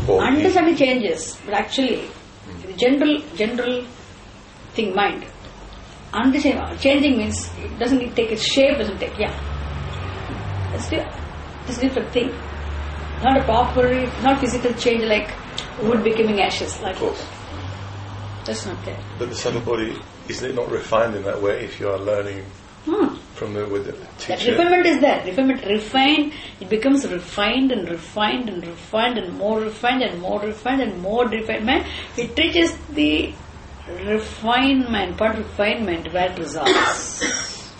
Understanding changes, but actually, the general thing, mind. Changing means it doesn't take its shape, doesn't take, It's a different thing. Not a proper, not physical change like wood becoming ashes. Like of course. That's not there. But the subtle body, isn't it not refined in that way if you are learning with the teacher? That refinement is there. Refined, it becomes refined and refined and refined and more refined and more refined and more refinement. It reaches the refinement, part refinement where it resolves.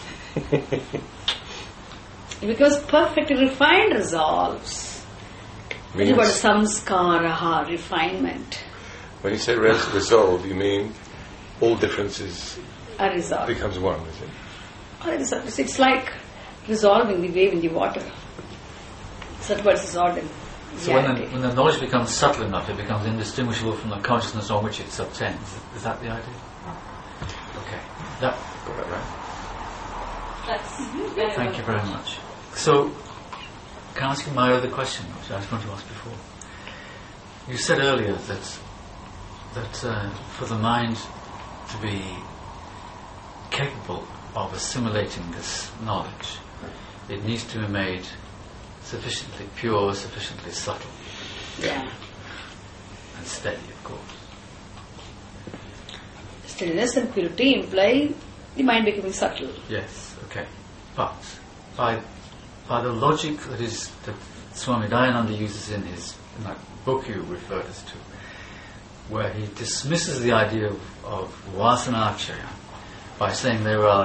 It becomes perfectly refined, resolves. This is what samskara, refinement. When you say resolve, you mean all differences are resolved. Becomes one, is it? It's like resolving the wave in the water. That's what is resolved in so when the knowledge becomes subtle enough, it becomes indistinguishable from the consciousness on which it subtends. Is that the idea? Okay. Got that right? Thank you very much. So, can I ask you my other question, which I was going to ask before? You said earlier that for the mind to be capable of assimilating this knowledge, it needs to be made sufficiently pure, sufficiently subtle. Yeah. And steady, of course. Steadiness and purity imply the mind becoming subtle. Yes, okay. But by the logic that Swami Dayananda uses in that book you referred us to, where he dismisses the idea of vasanakshaya by saying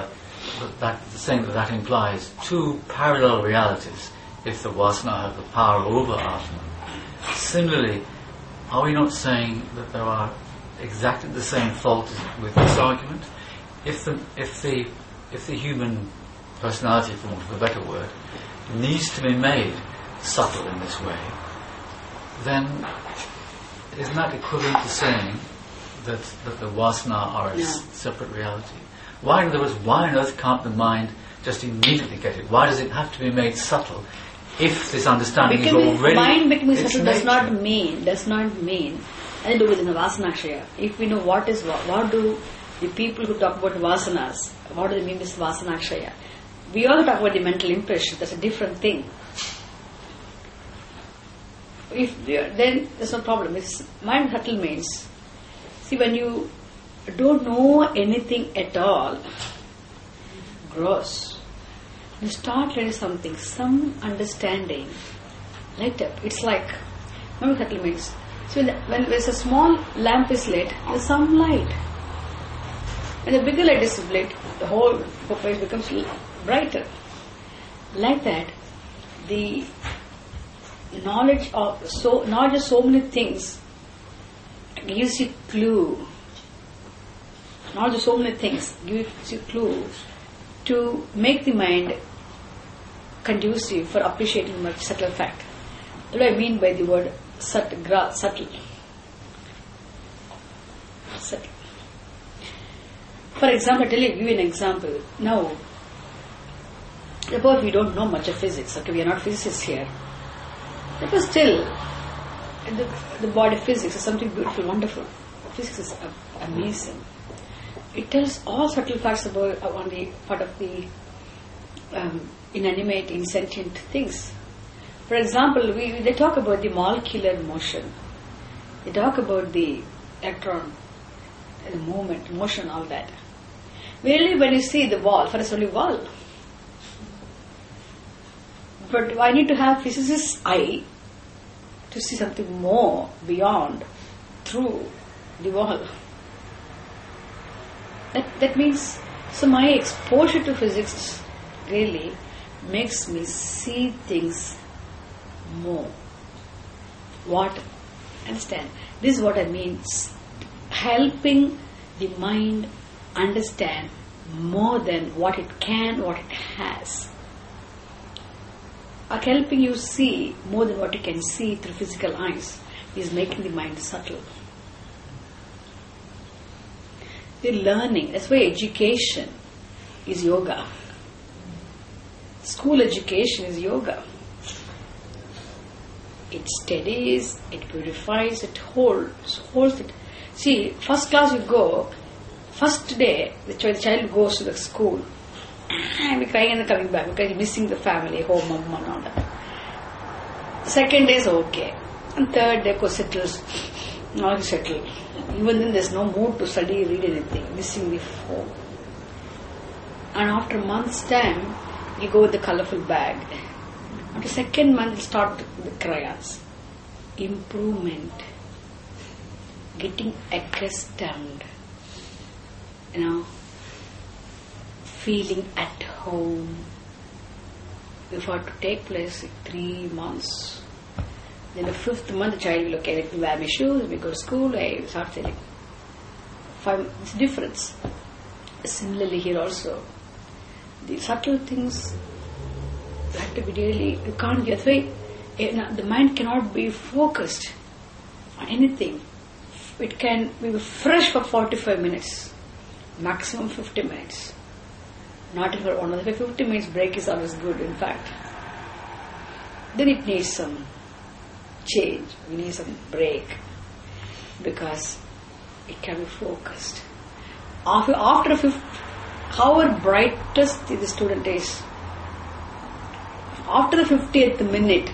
that implies two parallel realities if the vasana have the power over Atma. Similarly, are we not saying that there are exactly the same faults with this argument? If the human personality, for want of a better word, needs to be made subtle in this way, then isn't that equivalent to saying that the vasana are a separate reality? Why on earth can't the mind just immediately get it? Why does it have to be made subtle if this understanding is already... Mind becoming subtle does not mean nothing to do with the vasanakshaya. If we know what do the people who talk about vasanas, what do they mean with vasanakshaya? We all talk about the mental impression, that's a different thing. Then there's no problem. Mind subtle means, see, when you don't know anything at all, gross, you start learning something, some understanding, light up. It's like, mind subtle means, so when there's a small lamp is lit, there's some light. When the bigger light is lit, the whole place becomes brighter. Like that, the knowledge of so many things gives you clue. Knowledge of so many things gives you clue to make the mind conducive for appreciating much subtle fact. What do I mean by the word subtle? For example, give you an example. Now, suppose we don't know much of physics. Okay, we are not physicists here. But still, the body physics is something beautiful, wonderful. Physics is amazing. It tells all subtle facts about on the part of the inanimate, insentient things. For example, they talk about the molecular motion. They talk about the electron, the movement, motion, all that. Really, when you see the wall, for us only wall. But I need to have physicist's eye to see something more beyond, through the wall. That means, so my exposure to physics really makes me see things more. Understand? This is what I mean. Helping the mind understand more than what it can, what it has. Or helping you see more than what you can see through physical eyes is making the mind subtle. The learning, that's why education is yoga. School education is yoga. It steadies, it purifies, it holds it. See, first class you go, first day the child goes to the school and be crying and then coming back because he's missing the family, home, mom and all that. Second day is okay. And third day settles. Now he settled. Even then there's no mood to study, read anything, missing the home. And after a month's time, you go with the colorful bag. After second month, you start with the crayons. Improvement. Getting accustomed. Feeling at home. If I have to take place in 3 months. Then the 5th month, the child will, okay, let me wear my shoes, we go to school, I start feeling. It's difference. Similarly here also. The subtle things have to be really, you can't get away. The mind cannot be focused on anything. It can be fresh for 45 minutes, maximum 50 minutes. Not even one of the 50 minutes break is always good, in fact. Then it needs some change, we need some break, because it can be focused. After however brightest the student is, after the 50th minute,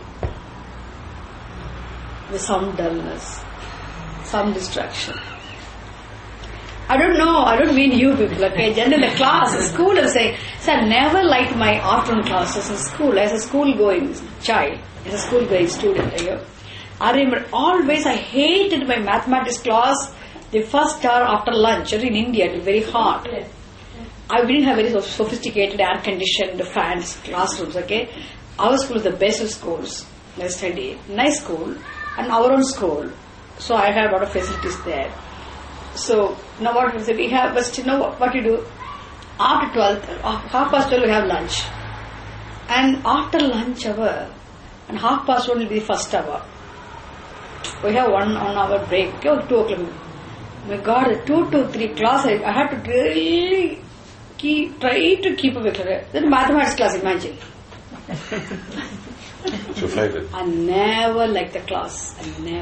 there's some dullness, some distraction. I don't mean you people, okay? Generally the class, the school is saying, so I never liked my afternoon classes in school as a school-going child, as a school-going student. I remember always I hated my mathematics class, the first hour after lunch. In India, it was very hot. I didn't have very sophisticated air-conditioned fans, classrooms, okay? Our school is the best of schools. I studied. Nice school. And our own school. So I had a lot of facilities there. So, now what we have, but you know what you do? After 12, 12:30 we have lunch. And after lunch hour, and 1:30 will be the first hour. We have 1 hour break. Okay, 2 o'clock. My God, the 2 to 3 class, I had to really try to keep up with it. Then mathematics class, imagine. What's your favourite? I never liked the class.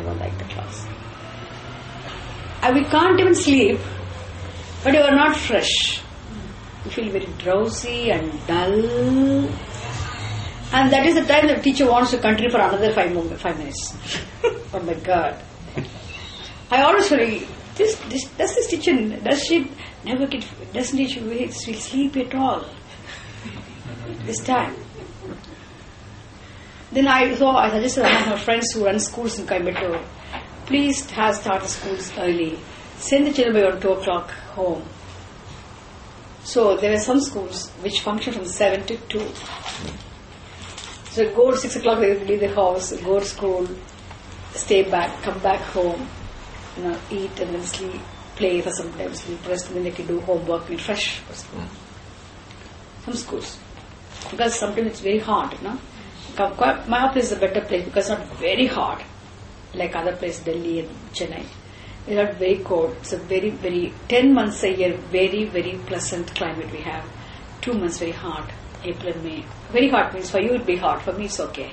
We can't even sleep, but you are not fresh. You feel very drowsy and dull. And that is the time the teacher wants to continue for another 5 minutes. Oh my God. I always worry, does this teacher, doesn't she feel sleepy at all? This time. Then I suggested to one of my friends who run schools in Coimbatore, please start the schools early. Send the children by around 2 o'clock home. So there were some schools which function from 7 to 2. So go to 6 o'clock, they leave the house, go to school, stay back, come back home, eat and then sleep, play for some time, sleep, rest, and then they can do homework, be fresh for school. Some schools. Because sometimes it's very hard, My place is a better place because it's not very hot, like other places, Delhi and Chennai. It's not very cold. It's a very, very, 10 months a year, very, very pleasant climate we have. 2 months very hot, April and May. Very hot means for you it will be hot, for me it's okay.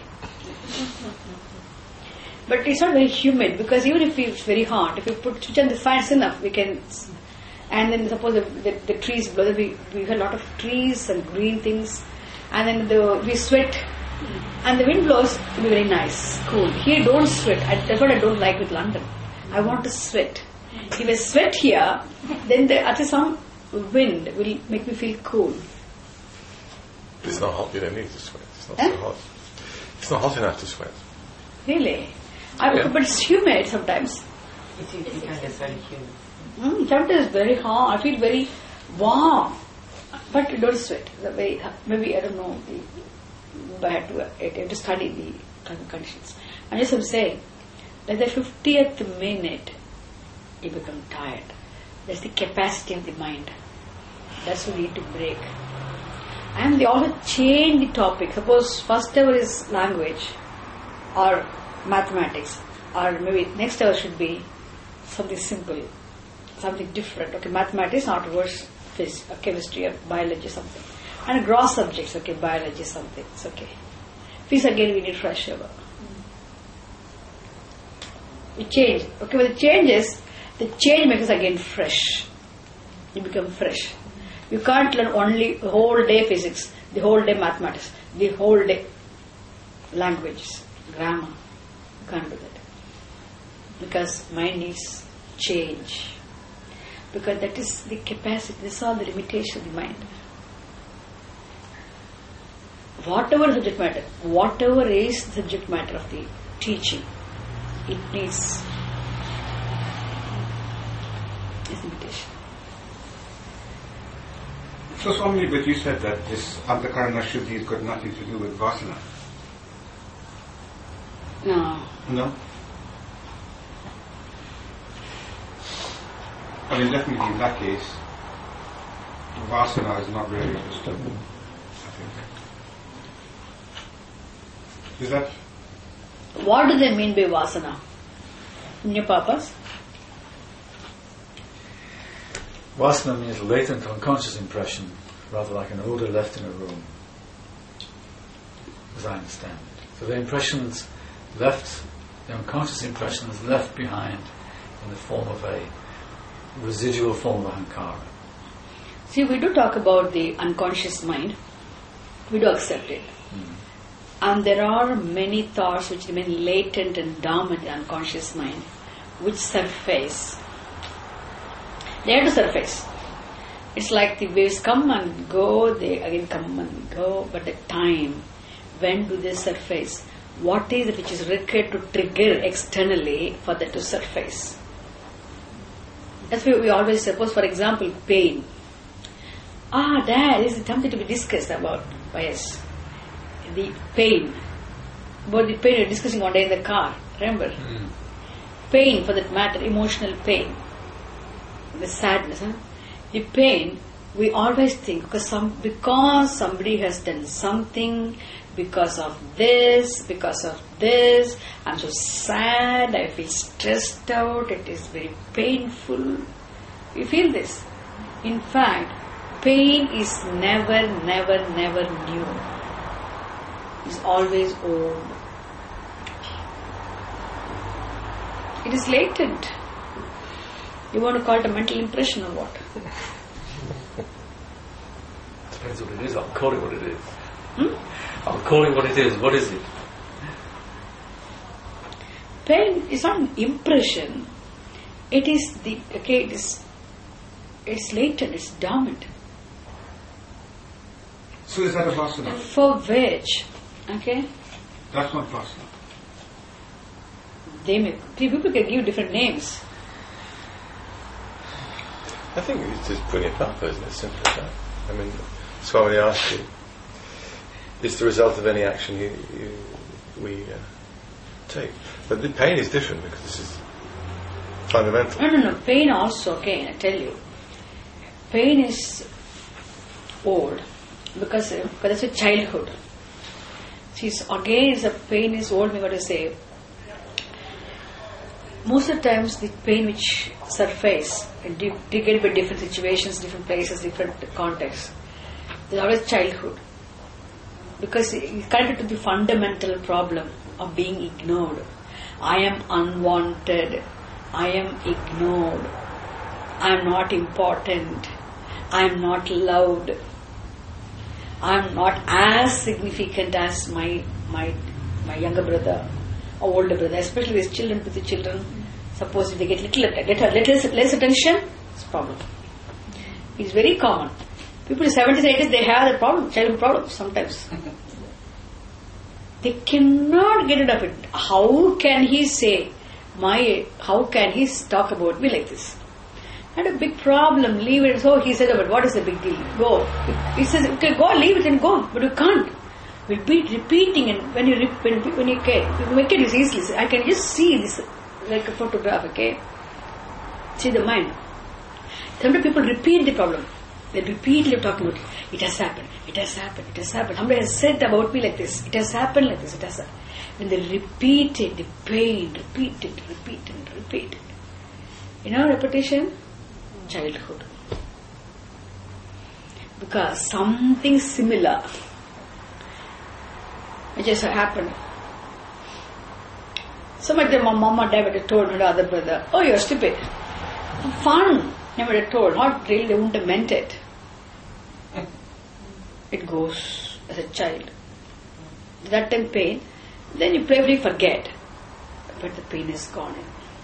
But it's not very humid because even if it's very hot, if you switch on the fans enough, we can, and then suppose the trees blow, we have a lot of trees and green things, and then we sweat, and the wind blows, it will be very nice, cool. Here don't sweat, that's what I don't like with London. I want to sweat. If I sweat here, then at least some wind will make me feel cool. It's not hot, you don't need to sweat. It's not so hot. It's not hot enough to sweat. Really? But it's humid sometimes. It's very humid. Sometimes it's very hot. I feel very warm. But you don't sweat. Maybe, I don't know, I have to study the conditions. And as I'm saying, at the 50th minute, you become tired. That's the capacity of the mind. That's what we need to break. And they also change the topic. Suppose first hour is language or mathematics, or maybe next hour should be something simple, something different. Okay, mathematics, not worse, physics, or chemistry or biology, something. And gross subjects, okay, biology, something, it's okay. Physics again, we need fresh hour. You change. Okay, when it changes, the change makes us again fresh. You become fresh. You can't learn only the whole day physics, the whole day mathematics, the whole day languages, grammar. You can't do that. Because mind needs change. Because that is the capacity, this is all the limitation of the mind. Whatever subject matter, whatever is the subject matter of the teaching, it needs this limitation. So Swami, but you said that this Antakarana Shuddhi has got nothing to do with Vasana. No. No? I mean, definitely in that case, Vasana is not really understood, I think. Is that? What do they mean by Vasana? In your papas? Vasana means latent unconscious impression, rather like an odour left in a room, as I understand it. So the impressions left, the unconscious impressions left behind in the form of a residual form of ahankara. See, we do talk about the unconscious mind. We do accept it. And there are many thoughts which remain latent and dormant in the unconscious mind, which surface. They have to surface. It's like the waves come and go, they again come and go, but the time, when do they surface? What is it which is required to trigger externally for that to surface? That's why we always suppose, for example, pain. This is something to be discussed about by us. The pain. About the pain we were discussing one day in the car, remember? Pain, for that matter, emotional pain. The sadness, the pain, we always think because somebody has done something, because of this, I'm so sad, I feel stressed out, it is very painful. You feel this? In fact, pain is never new. It's always old. It is latent. You want to call it a mental impression or what? Depends what it is. I'll call it what it is. I'll call it what it is. What is it? Pain is not an impression. It is it's latent, it's dormant. So is that a Vasana? For which, okay? That's not Vasana. People can give different names. I think it's just punyapapa, isn't it? Simple as that. I mean, Swami asked you, it's the result of any action we take. But the pain is different because this is fundamental. No. Pain also, okay, I tell you. Pain is old because it's a childhood. Pain is old, we got to say. Most of the times the pain which surface triggered by different situations, different places, different contexts, there's always childhood. Because it's connected to the fundamental problem of being ignored. I am unwanted. I am ignored. I am not important. I am not loved. I am not as significant as my younger brother or older brother, especially with the children. Suppose if they get little less attention, it's a problem. It's very common. People in 70s, 80s, they have the problem, childhood problems sometimes. They cannot get rid of it. How can he how can he talk about me like this? Had a big problem, leave it. So he said, but what is the big deal? Go. He says, okay, go, leave it and go. But you can't. We'll be repeating, and when you make it easily. I can just see this like a photograph, okay? See the mind. Sometimes people repeat the problem. They repeatedly talking about it has happened, it has happened, it has happened. Somebody has said about me like this, it has happened like this, it has happened. When they repeat it, the pain, repeat it. Repetition, childhood. Because something similar which has happened. Somebody, my mom or dad would have told my other brother, oh, you're stupid. Fun. Never would have told. Not really, they wouldn't have meant it. It goes as a child. That time pain, then you probably forget. But the pain is gone.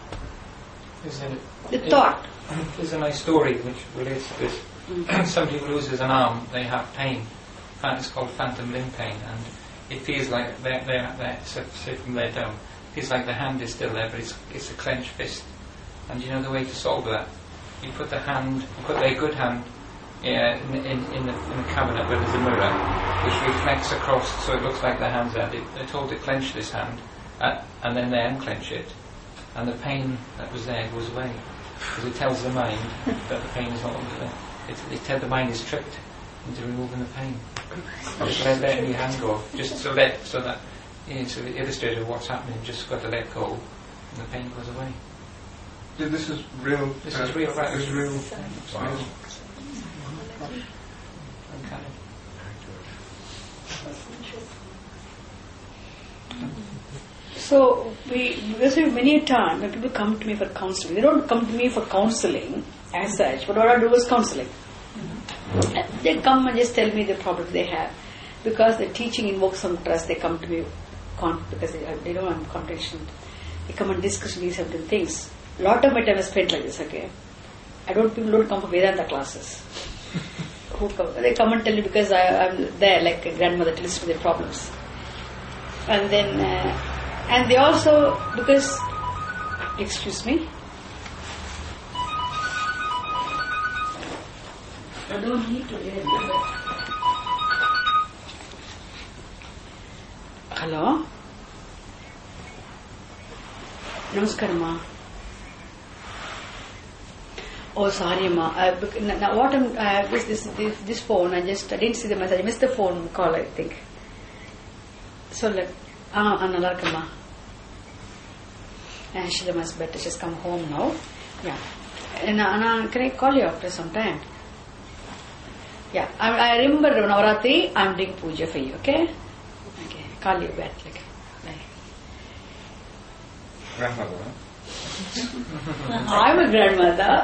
The thought. There's a nice story which relates to this. Somebody who loses an arm, they have pain. It's called phantom limb pain, and it feels like they're say from there down, it feels like the hand is still there, but it's a clenched fist. And you know the way to solve that? You put their good hand in the cabinet where there's a mirror, which reflects across, so it looks like their hand's there. They're told to clench this hand, and then they unclench it, and the pain that was there goes away. Because it tells the mind that the pain is not under there. The mind is tricked into removing the pain. Just letting your hand go. Just so that so the illustrator of what's happening, just got to let go, and the pain goes away. This is real. This is real. Right? This is real. Wow. Okay. So because many a time when people come to me for counseling, they don't come to me for counseling as such, but what I do is counseling. They come and just tell me the problems they have. Because the teaching invokes some trust, they come to me because they don't have competition. They come and discuss these certain things. A lot of my time is spent like this, okay? People don't come for Vedanta classes. They come and tell me because I'm there like a grandmother to listen to their problems. And then, and they also, because, excuse me, I don't need to hear it. Hello? Namaskar, ma. Oh, sorry, ma. Now, what this phone, I didn't see the message. I missed the phone call, I think. So, nalla irukku, ma. She's much better. She's come home now. Yeah. And can I call you after some time? Yeah. I remember Navaratri, I'm doing puja for you, okay? Okay. Call you back. Like, bye. Grandmother, I'm a grandmother.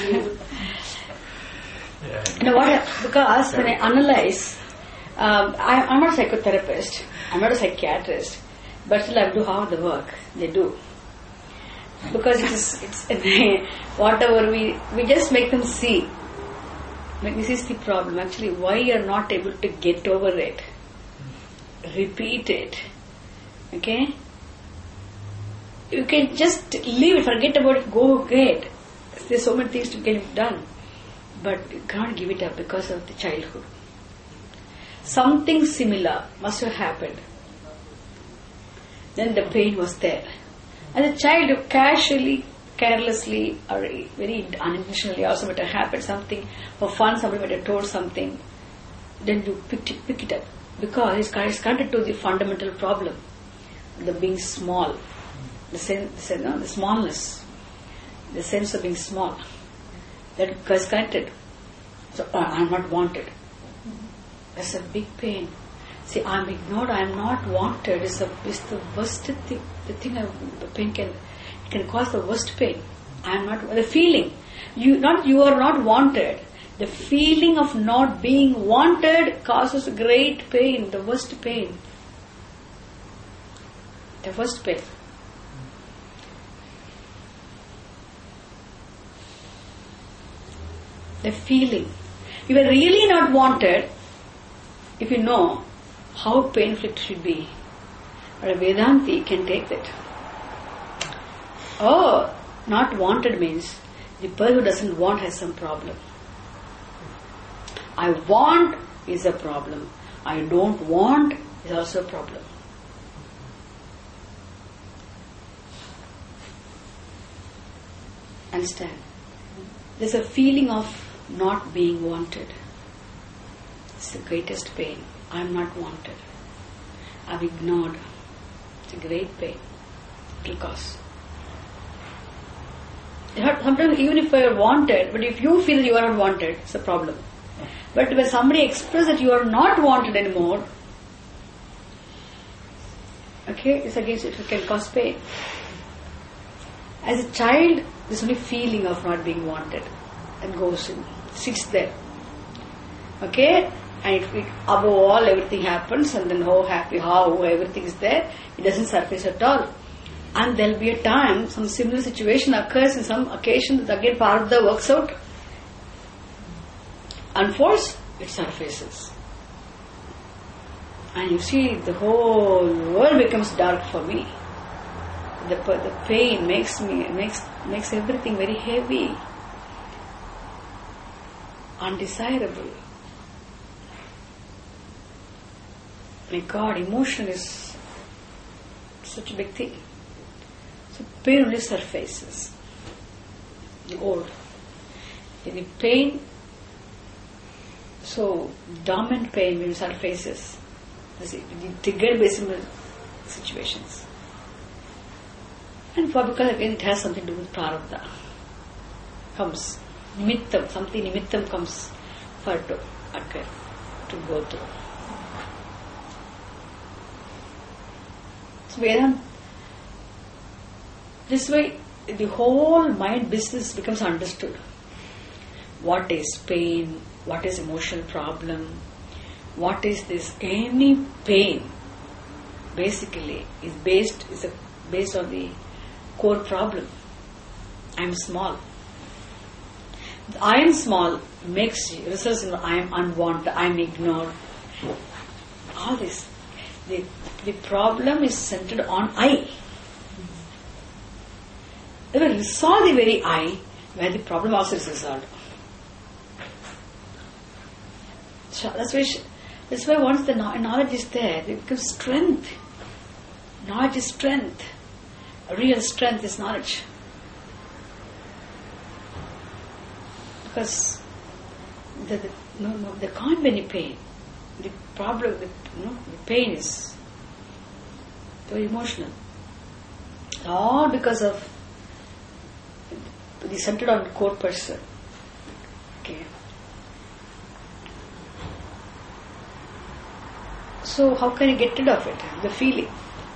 Because when I analyze, I'm not a psychotherapist, I'm not a psychiatrist, but still I do half the work they do. Because it's whatever we just make them see. This is the problem. Actually, why you're not able to get over it? Repeat it. Okay? You can just leave it, forget about it, go get. There's so many things to get done. But you can't give it up because of the childhood. Something similar must have happened. Then the pain was there. And the child casually, carelessly, or very unintentionally also might have happened something for fun, somebody might have told something. Then you pick it up. Because it's connected to the fundamental problem. The being small. The smallness. The sense of being small. That is connected. So, I'm not wanted. That's a big pain. See, I'm ignored, I'm not wanted. It's the worst thing. The pain can cause the worst pain. I'm not, the feeling. You are not wanted. The feeling of not being wanted causes great pain, the worst pain. The worst pain. The feeling. You are really not wanted, if you know how painful it should be. But a Vedanti can take that. Oh, not wanted means the person who doesn't want has some problem. I want is a problem. I don't want is also a problem. Understand? There's a feeling of not being wanted. It's the greatest pain. I'm not wanted. I'm ignored. It's a great pain. It will cause. Sometimes even if you are wanted, but if you feel that you are not wanted, it's a problem. But when somebody expresses that you are not wanted anymore, okay, it's against it can cause pain. As a child, there's only feeling of not being wanted and goes in, sits there. Okay? And it above all, everything happens, and then how happy, how everything is there, it doesn't surface at all. And there'll be a time, some similar situation occurs in some occasion, that again part of the works out, unfolds, it surfaces. And you see, the whole world becomes dark for me. The pain makes everything very heavy, undesirable. My God, emotion is such a big thing. So pain only surfaces. The old. The pain, so dominant pain when it surfaces. The triggered by similar situations. And because again it has something to do with prarabdha. Comes. Nimittam, something nimittam comes for to occur, to go through. So Vedanta, this way the whole mind business becomes understood. What is pain? What is emotional problem? What is this? Any pain basically is based on the core problem. I am small. I am small results in I am unwanted, I am ignored. All this. The problem is centered on I. If we resolve the very I, where the problem also is resolved. So that's why once the knowledge is there, it becomes strength. Knowledge is strength. Real strength is knowledge. Because there can't be any pain. The problem, the pain is very emotional. All because of the centered on core person. Okay. So how can you get rid of it? The feeling.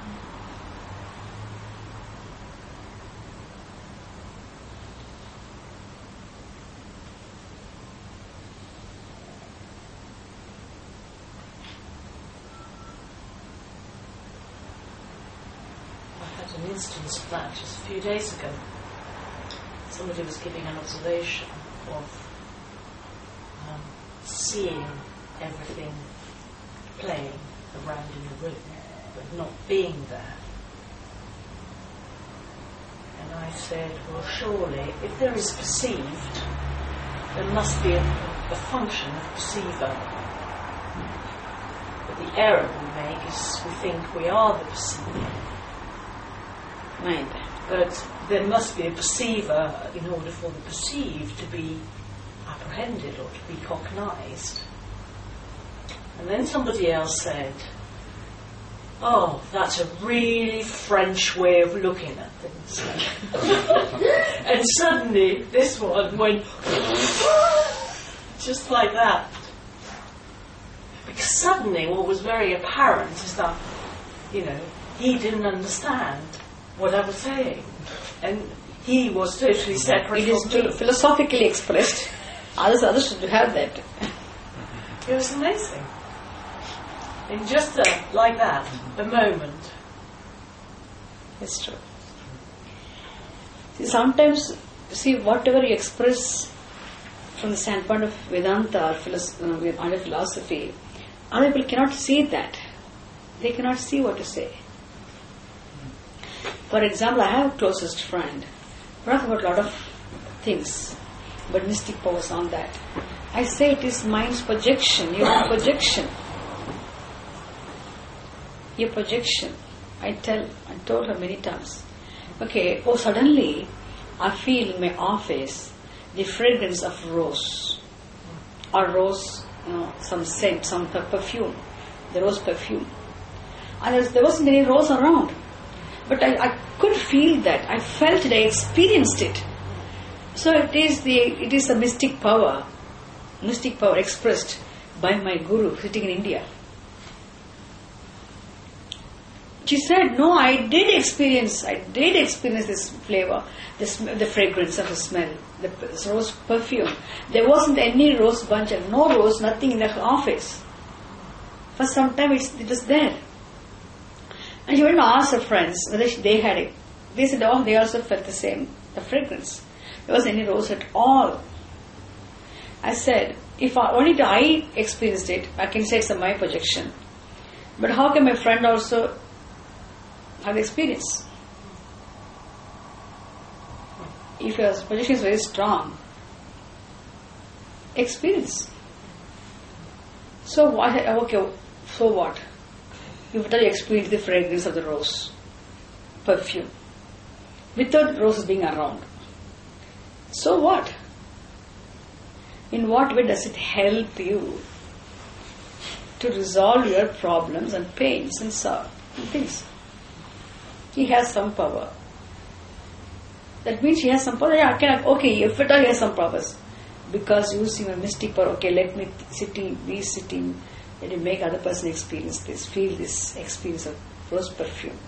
An instance of that just a few days ago. Somebody was giving an observation of seeing everything playing around in a room, but not being there. And I said, well, surely, if there is perceived, there must be a function of perceiver. But the error we make is we think we are the perceiver. Right. But there must be a perceiver in order for the perceived to be apprehended or to be cognized. And then somebody else said, oh, that's a really French way of looking at things. And suddenly this one went just like that. Because suddenly what was very apparent is that, he didn't understand what I was saying. And he was totally separate from me. It is philosophically expressed. Others should have that. It was amazing. In just like that, a moment. It's true. Sometimes, whatever you express from the standpoint of Vedanta or philosophy, other people cannot see that. They cannot see what to say. For example, I have a closest friend. We talk about a lot of things, but mystic powers on that. I say it is mind's projection, your projection. Your projection. I told her many times. Okay, suddenly I feel in my office the fragrance of rose. Or rose, some scent, some perfume. The rose perfume. And there wasn't any rose around. But I could feel that. I felt it, I experienced it. So it is a mystic power expressed by my guru sitting in India. She said, no, I did experience this flavor, the fragrance of the smell, this rose perfume. There wasn't any rose bunch and no rose, nothing in the office. For some time it was there. And she went to ask her friends whether they had it. They said, oh, they also felt the same, the fragrance. There wasn't any rose at all. I said, if only I experienced it, I can say it's my projection. But how can my friend also have experience? If your projection is very strong, experience. So what? Okay, so what? You experience the fragrance of the rose, perfume, without roses being around. So what? In what way does it help you to resolve your problems and pains and sorrow and things? He has some power. That means he has some power. Yeah, okay, if at all he has some powers. Because you see my mystic power, okay, let me be sitting, let me make other person experience this, feel this experience of rose perfume.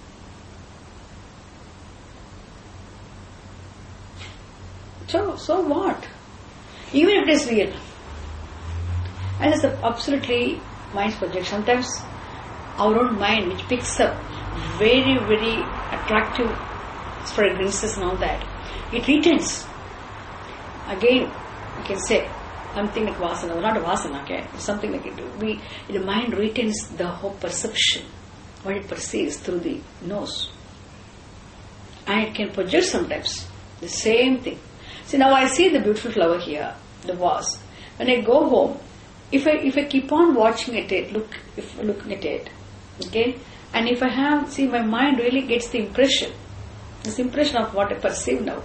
So what? Even if it is real. And it's absolutely mind's projection. Sometimes our own mind, which picks up very, very attractive fragrances and all that, it retains. Again, you can say something like vasana, not a vasana, okay? It's something like it. The mind retains the whole perception, what it perceives through the nose. And it can project sometimes the same thing. See, now I see the beautiful flower here, the vase. When I go home, if I keep on watching at it, looking at it, okay, and if my mind really gets this impression of what I perceive now.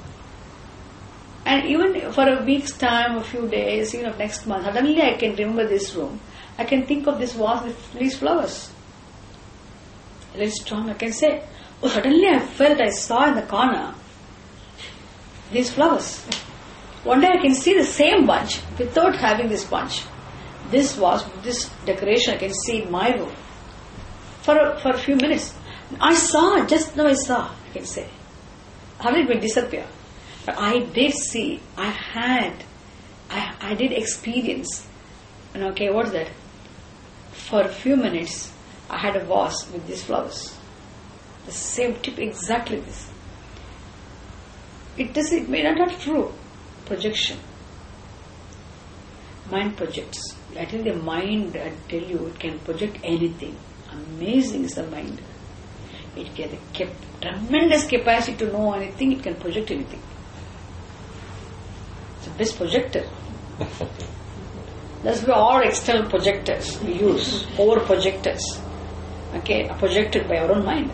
And even for a week's time, a few days, even of next month, suddenly I can remember this room. I can think of this vase with these flowers. A little strong, I can say, oh, suddenly I saw in the corner these flowers. One day I can see the same bunch without having this bunch. This decoration I can see in my room for a few minutes. I saw, I can say. How did it disappear? But I did see, I did experience. And okay, what's that? For a few minutes, I had a vase with these flowers. The same tip, exactly this. It may not be true. Projection. Mind projects. I tell the mind, I tell you, it can project anything. Amazing is the mind. It can have tremendous capacity to know anything, it can project anything. It's the best projector. That's why all external projectors we use, over projectors, okay, are projected by our own mind.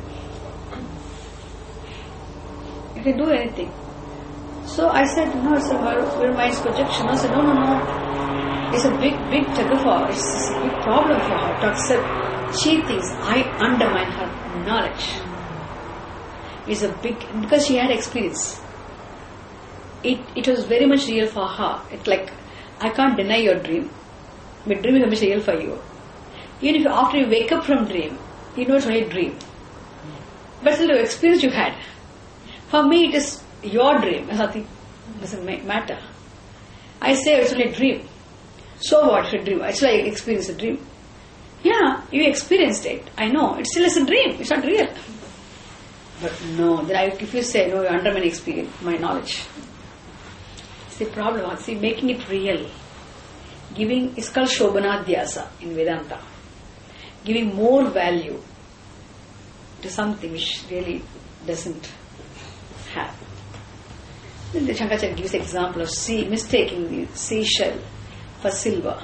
You can do anything. So I said, no, it's your mind's projection. I said, no. It's a big tug of war. It's a big problem for her to accept. She thinks I undermine her knowledge. It's a big, because she had experience. It was very much real for her. It's like, I can't deny your dream. But dream is very much real for you. Even if after you wake up from dream, you know it's only a dream. But still the experience you had. For me it is your dream. Nothing doesn't matter. I say it's only a dream. So what if a dream? It's like experience a dream. Yeah, you experienced it. I know. It still is a dream. It's not real. But no, if you say no, you undermine experience, my knowledge. It's the problem. See, making it real. It's called Shobhanadhyasa in Vedanta. Giving more value to something which really doesn't have. Then the Shankaracharya gives an example of mistaking the seashell for silver.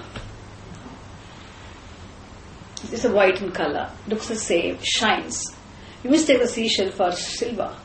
It's a white in color, looks the same, shines. You mistake the seashell for silver.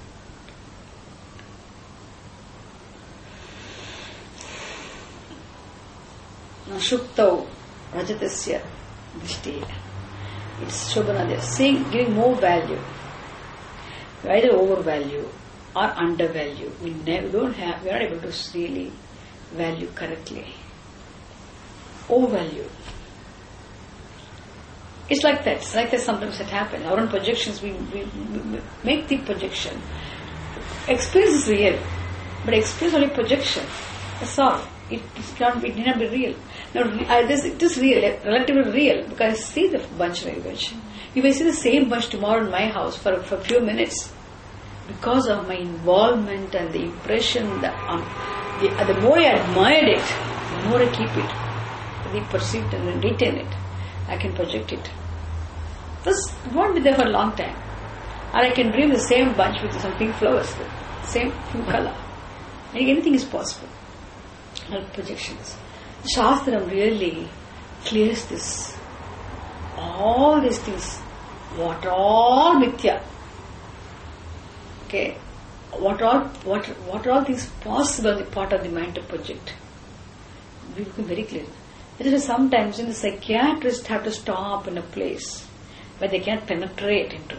Now, Shuktau Rajatasya Drishti. It's Shobhanadhyasa, saying, giving more value. We either overvalue or undervalue. We are not able to really value correctly. Overvalue. It's like that. It's like that sometimes it happens. Our own projections, we make the projection. Experience is real, but experience only projection. That's all. It need not be real. Now, it is real, relatively real, because I see the bunch very much. If I see the same bunch tomorrow in my house for a few minutes, because of my involvement and the impression, the more I admired it, the more I keep it, the perceived and retain it. I can project it. This won't be there for a long time. Or I can dream the same bunch with some pink flowers, same pink color. Anything is possible. All projections. Shastram really clears this. All these things, what are all mithya? Okay, what are all things possible in part of the mind to project? We become very clear. That is why sometimes the psychiatrists have to stop in a place where they can't penetrate into.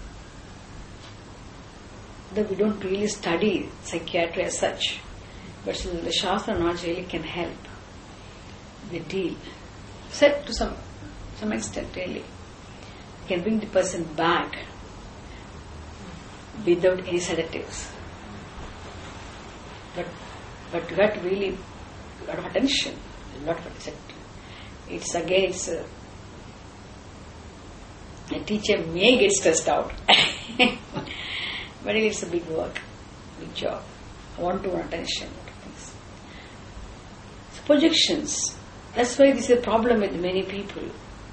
That we don't really study psychiatry as such, but still the Shastra knowledge really can help. They deal. Said to some extent really. Can bring the person back without any sedatives. But you have to really a lot of attention, a lot of attention. It's again, a teacher may get stressed out, but it's a big work, big job. One-to-one attention. So projections. That's why this is a problem with many people.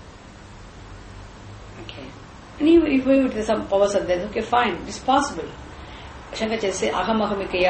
Okay. And if we some powers are there, okay, fine, it's possible. Shankaracharya says, aham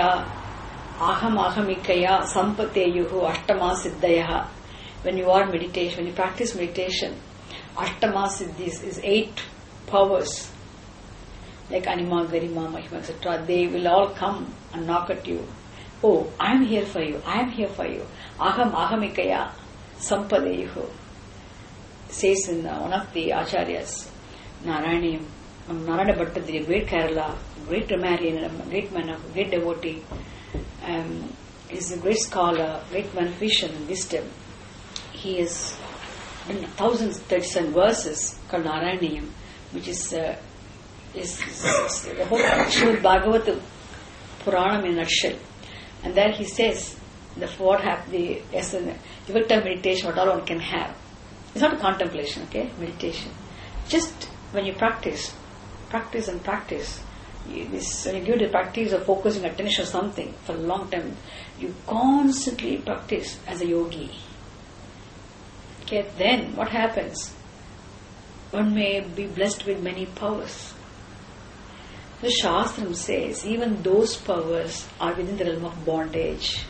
ahamikaya sampateyuhu ashtama siddhayaha. When you are meditation, when you practice meditation, ashtama siddhis is 8 powers, like anima, garima, mahima, etc. They will all come and knock at you. Oh, I am here for you. I am here for you. Aham ahamikaya sampadeyuhu. Says in one of the acharyas, Narayana Bhattadri, great Kerala, great grammarian, great man, great devotee, is a great scholar, great man of vision and wisdom. He has done 1,037 verses called Narayaniyam, which is the whole Srimad Bhagavata Puranam in a nutshell. And there he says the effect of meditation, what all one can have. It's not a contemplation, okay? Meditation. Just when you practice and practice, when you give the practice of focusing attention on something for a long time, you constantly practice as a yogi. Okay, then what happens? One may be blessed with many powers. The Shastram says even those powers are within the realm of bondage.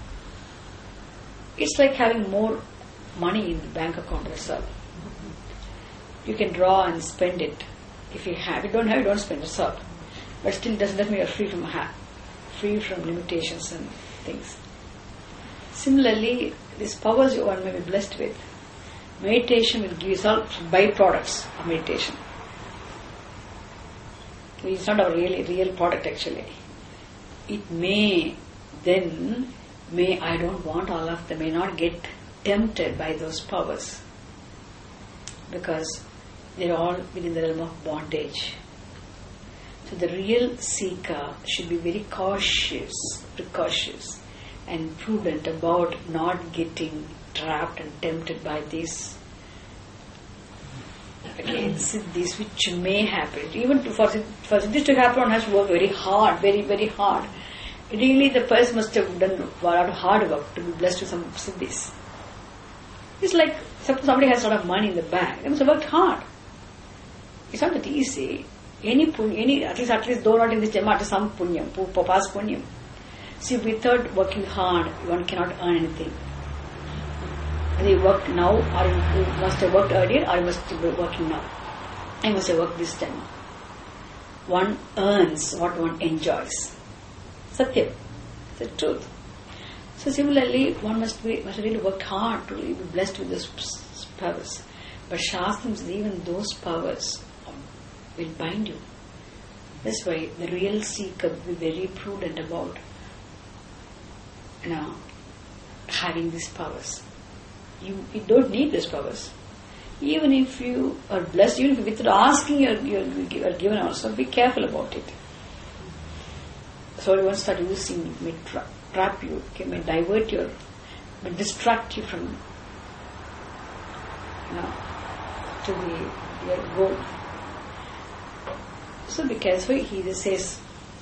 It's like having more money in the bank account yourself. You can draw and spend it. If you have, you don't have, you don't spend yourself. But still doesn't mean you're free from limitations and things. Similarly, these powers one may be blessed with. Meditation will give you all byproducts of meditation. It's not a real product actually. It may I don't want all of them, may not get tempted by those powers because they're all within the realm of bondage. So the real seeker should be very precautious and prudent about not getting trapped and tempted by these siddhis which may happen. Even for siddhis to happen, one has to work very hard, very, very hard. Really the person must have done a lot of hard work to be blessed with some siddhis. It's like somebody has a lot of money in the bank. They must have worked hard. It's not that easy. At least though not in this Jama, some punyam, past punyam. See, without working hard, one cannot earn anything. Whether you work now, or you must have worked earlier, or you must be working now. I must have worked this time. One earns what one enjoys. Satyam. It's the truth. So similarly, one must really work hard to really be blessed with those powers. But Shastram says even those powers will bind you. That's why the real seeker will be very prudent about having these powers. You don't need these powers. Even if you are blessed, even if without asking you are given also, be careful about it. So you won't start using it, may trap you, may divert you, may distract you from to your goal. So be careful. He just says,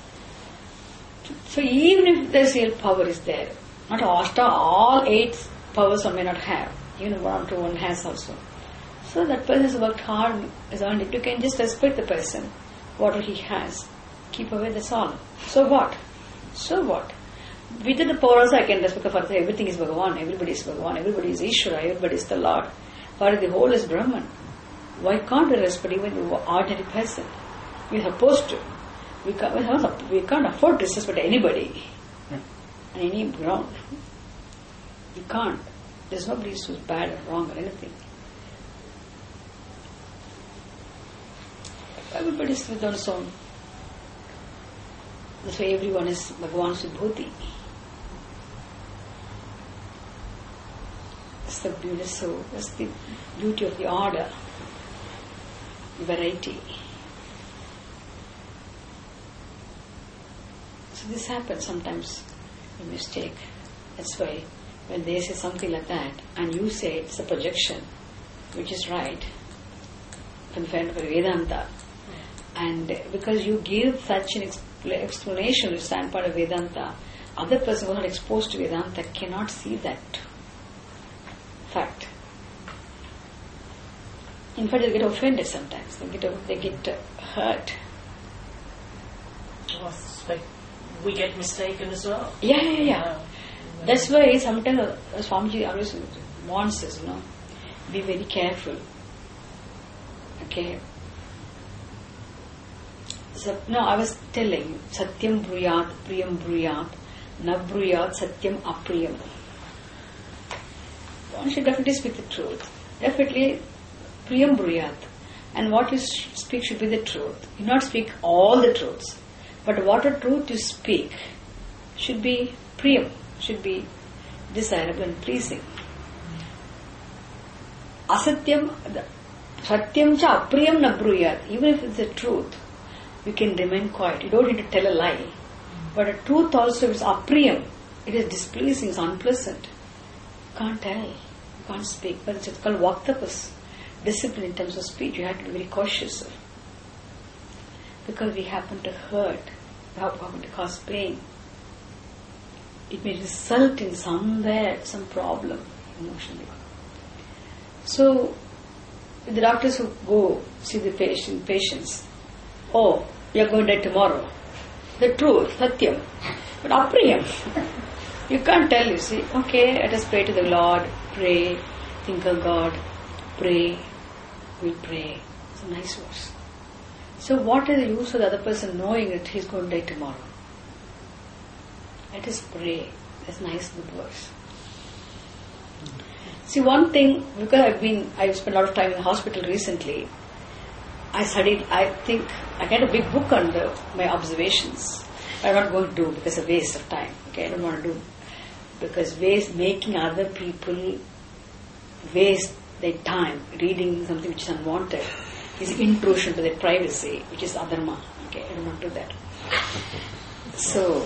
so even if this real power is there, not all 8 powers one may not have, even 1 to 1 has also. So that person has worked hard, has earned it. You can just respect the person, whatever he has. Keep away, that's all. So what? So what? Within the power also I can respect the Father. Everything is Bhagavan, everybody is Bhagavan, everybody is Ishvara, everybody is the Lord. For the whole is Brahman. Why can't we respect even the ordinary person? We are supposed to. We can't afford to disrespect anybody on any ground. We can't. There's nobody who's bad or wrong or anything. Everybody is with one's own. That's why everyone is Bhagavan's Vibhuti. That's the beauty. So that's the beauty of the order, variety. So this happens sometimes, a mistake. That's why when they say something like that, and you say it's a projection, which is right, from Vedanta, and because you give such an explanation, the standpoint of Vedanta, other person who is not exposed to Vedanta cannot see that fact. In fact, they get offended sometimes. They get hurt. Well, I suspect we get mistaken as well. Yeah. That's why sometimes Swamiji always warns us, be very careful. Okay. So, I was telling, Satyam Bruyat, Priyam Bruyat, Na Bruyat, Satyam Apriyam. One should definitely speak the truth. Definitely Priyam Bruyat. And what you speak should be the truth. You not speak all the truths. But what a truth you speak should be Priyam, should be desirable and pleasing. Asatyam, Satyam cha Apriyam na Bruyat. Even if it's the truth, you can remain quiet. You don't need to tell a lie. But a truth also is apriyam. It is displeasing, it's unpleasant. You can't tell. You can't speak. But it's called vaktapas. Discipline in terms of speech. You have to be very cautious of. Because we happen to hurt. We happen to cause pain. It may result in somewhere, some problem emotionally. So, the doctors who go see the patients, oh, you are going to die tomorrow. The truth, Satyam. But Apriyam. You can't tell, you see. Okay, let us pray to the Lord, pray, think of God, pray, we pray. It's a nice verse. So what is the use of the other person knowing that he is going to die tomorrow? Let us pray. That's a nice, good verse. See, one thing, because I've spent a lot of time in the hospital recently, I studied, I got a big book on my observations. I'm not going to do because it's a waste of time. Okay, I don't want to do because making other people waste their time reading something which is unwanted is intrusion to their privacy, which is adharma. Okay, I don't want to do that. So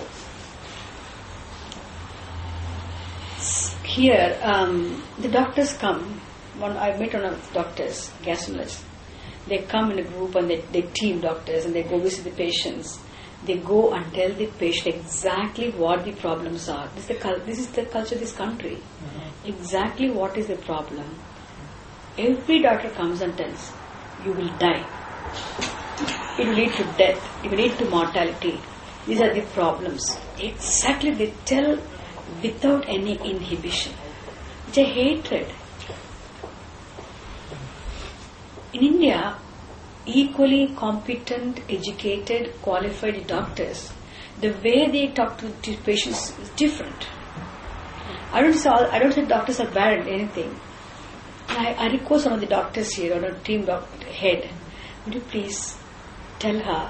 here, the doctors come. I met one of the doctors, gastroenterologists. They come in a group and they team doctors and they go visit the patients. They go and tell the patient exactly what the problems are. This is the culture of this country. Mm-hmm. Exactly what is the problem. Every doctor comes and tells, you will die. It will lead to death. It will lead to mortality. These are the problems. Exactly, they tell without any inhibition. It's a hatred. In India, equally competent, educated, qualified doctors, the way they talk to patients is different. I don't say doctors are bad at anything. I request one of the doctors here, or a team doctor head, would you please tell her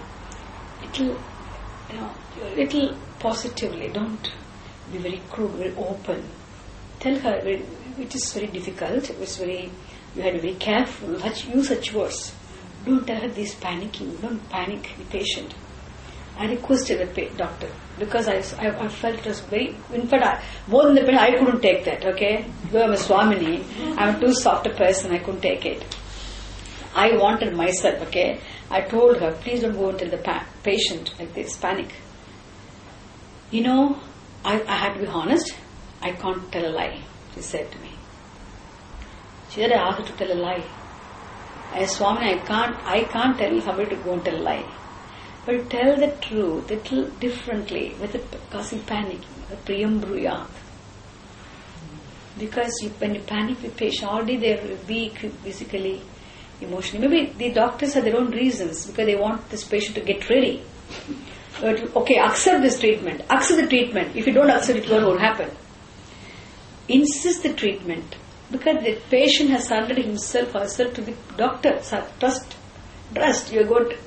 little positively, don't be very crude, very open. Tell her, it is very difficult, it's very you had to be careful, use such words. Don't tell her this panicking, don't panic the patient. I requested the doctor because I felt it was very, in fact, more than the pain, I couldn't take that, okay? Though I'm a Swamini, I'm too soft a person, I couldn't take it. I wanted myself, okay? I told her, please don't go and tell the patient like this, panic. You know, I had to be honest, I can't tell a lie, she said to me. She said, I asked her to tell a lie. As Swamini, I can't tell somebody to go and tell a lie. But tell the truth a little differently, without causing panic, priyam bruyat. Because when you panic with patient, already they're weak physically, emotionally. Maybe the doctors have their own reasons because they want this patient to get ready. But, okay, accept this treatment. Accept the treatment. If you don't accept it, what will happen? Insist the treatment. Because the patient has surrendered himself or herself to the doctor. Trust, you're good.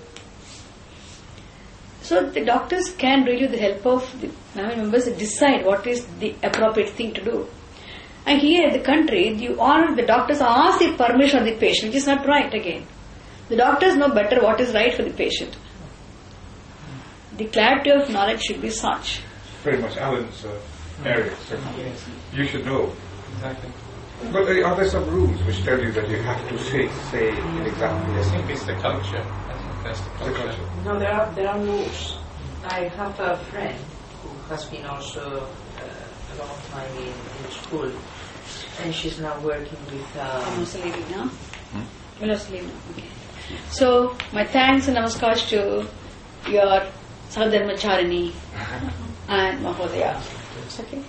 So the doctors can really, with the help of the family members, decide what is the appropriate thing to do. And here in the country, the doctors ask the permission of the patient, which is not right again. The doctors know better what is right for the patient. The clarity of knowledge should be such. Very much Alan's area. So you should know. Exactly. But are there some rules which tell you that you have to say exactly I as think it's the culture. I think that's the culture. No, there are rules. I have a friend who has been also a long time in school, and she's now working with. I'm also leaving now. We'll also leave now. Okay. So my thanks and namaskars to your Sadharmacharini and Mahodaya. It's okay.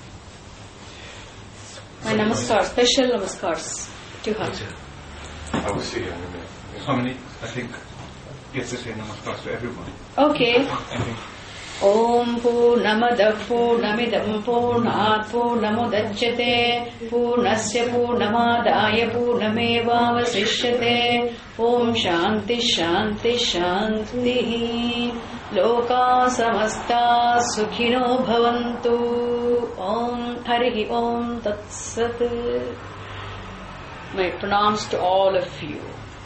My namaskars, special namaskars to her. I will see you in a minute. How many? I think you have to say namaskar to everyone. Okay. I think. Om Purnamadav Purnamidam Purnat Purnamudachyate Purnasya Purnamadaya Purnamevavasishyate Om Shanti Shanti Shanti Loka Samasta Sukhino Bhavantu Om Harihi Om Tat Sat. My pronouns to all of you.